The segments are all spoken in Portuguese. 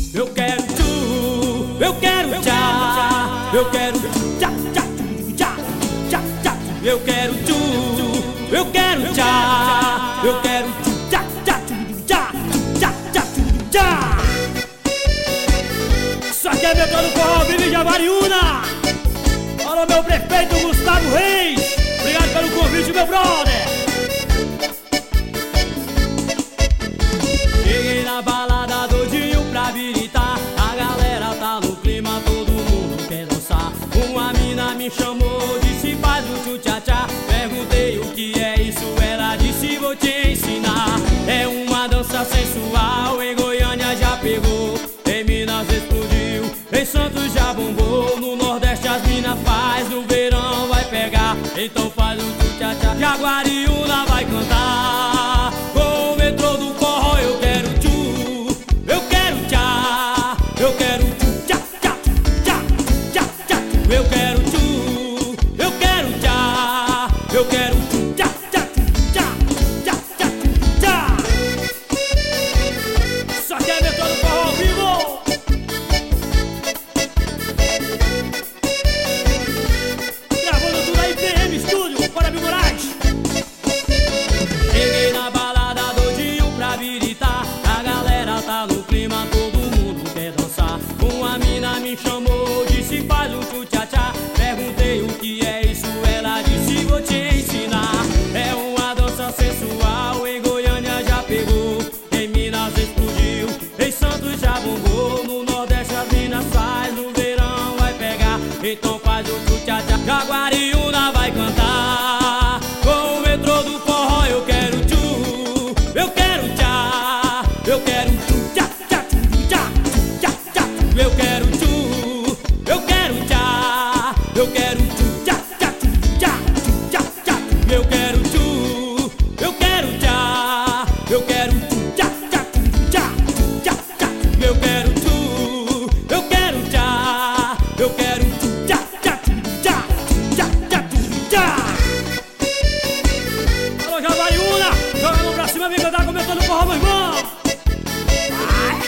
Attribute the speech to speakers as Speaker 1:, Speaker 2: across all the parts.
Speaker 1: Eu quero tu, eu quero tchá, eu quero tchá, tchá, tchá, tchá, tchá. Eu quero tu, eu quero tchá, eu quero tchá, tchá, tchá, tchá, tchá, tchá. Isso aqui é Metrô do Forró, Vive de Javariúna. Alô, meu prefeito Gustavo Reis, obrigado pelo convite, meu brother. Cheguei na balada doidinho pra habilitar. A galera tá no clima, todo mundo quer dançar. Uma mina me chamou, disse faz o tchu-tchá-tchá. Perguntei o que é isso, ela disse vou te ensinar. É uma dança sensual, em Goiânia já pegou, em Minas explodiu, em Santos já bombou. No Nordeste as minas faz, no verão vai pegar. Então faz o tchu-tchá-tchá, Jaguariúna vai cantar. Com o Metrô do Forró eu quero tchu, eu quero tchá, eu quero tchá, tchá, tchá, tchá, tchá. Eu quero tchu, eu quero tchá, eu quero tchá, tchá, tchá, tchá, tchá, tchá. Isso aqui é Metrô do Forró ao vivo. Gravando tudo aí, PM Estúdio, bora Bill Moraes. Cheguei na balada doidinho pra habilitar. A galera tá no clima, todo mundo quer dançar. Uma mina me chamou, disse faz o tchu-tchá-tchá. Perguntei o que é isso, ela disse vou te ensinar. É uma dança sensual, em Goiânia já pegou, em Minas explodiu, em Santos já bombou. No Nordeste as minas faz, no verão vai pegar. Então faz o tchu-tchá-tchá, Jaguariúna vai cantar. Com o Metrô do Forró eu quero tchu, eu quero tchá, eu quero tchá, tchá, tchá, tchá, tchá. Eu quero tchu, eu quero tchá, eu quero tchá, tchá, tchá, tchá, tchá. Eu quero tchu, eu quero tchá, eu quero tchá, tchá, tchá, tchá, tchá. Eu quero tchu, eu quero tchá, eu quero tchá, tchá, tchá, tchá, tchá, tchá. Alô, Javariúna, joga a mão pra cima, vem cantar com o Metrô do Forró, meu irmão. Vai.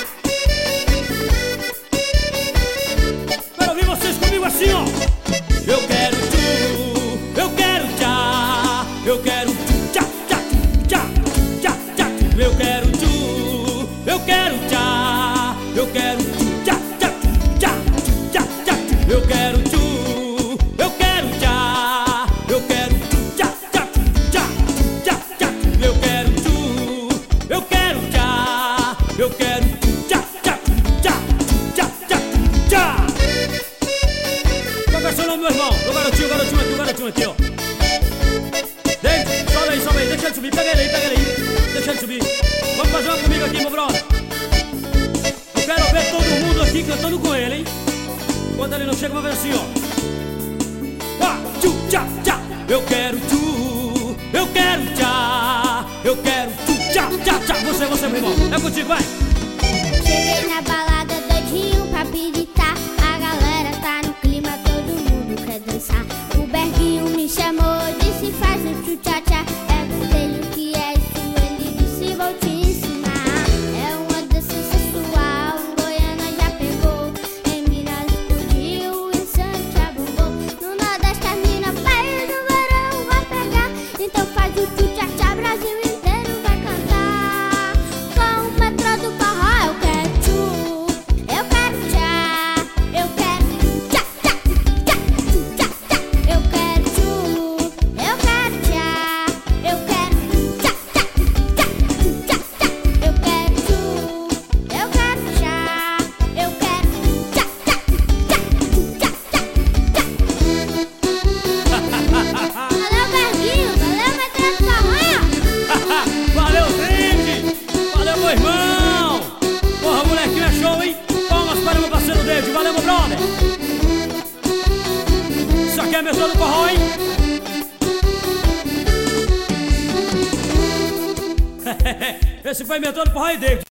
Speaker 1: Quero ouvir vocês comigo assim, ó. Eu quero tchu, eu quero tchá, eu quero tchá, tchá, tchá, tchá, tchá. Eu quero tchu, eu quero tchá, eu quero tchá, tchá, tchá, tchá, tchá. Eu quero tchu, eu quero tchá, eu quero tchá, tchá, tchá, tchá, tchá. Eu quero tchu, eu quero tchá, eu quero tchá, tchá, tchá, tchá, tchá, tchá. Qual é o seu nome, meu irmão? O garotinho aqui, ó. Sobe aí, deixa ele subir, pega ele aí, deixa ele subir. Vamos fazer uma comigo aqui, meu brother. Eu quero ver todo mundo aqui cantando com ele, hein? Quando ele não chega, vamos ver assim, ó. Tchu, tchá, tchá. Eu quero tchu, eu quero tchá, eu quero tchu, tchá, tchá, tchá. Você, meu irmão, é contigo, vai.
Speaker 2: Cheguei na balada doidinho pra habilitar. A galera tá no clima, todo mundo quer dançar. O Berguinho me chamou, disse faz o tchu-tchá-tchá. Perguntei o que é isso, ele disse vou te ensinar. É uma dança sensual, em Goiânia já pegou, em Minas explodiu, em Santos já bombou. No Nordeste as minas faz, no verão vai pegar. Então faz o tchu-tchá-tchá, Brasil inteiro vai cantar. Com o Metrô do Forró eu quero tchu, eu quero tchá, eu quero tchá, tchá, tchá, tchá, tchá. Eu quero tchu, eu quero tchá, eu quero tchá, tchá, tchá, tchá, tchá. Eu quero tchu, eu quero tchá, eu quero tchá, tchá, tchá, tchá, tchá. Valeu, Berguinho, valeu, Metrô do Forró.
Speaker 1: Valeu, gente! Valeu, meu irmão! Porra, molequinho é show, hein? Palmas para o meu parceiro David, valeu, meu brother! Isso aqui é Metrô do Forró, hein? Esse foi Metrô do Forró e David.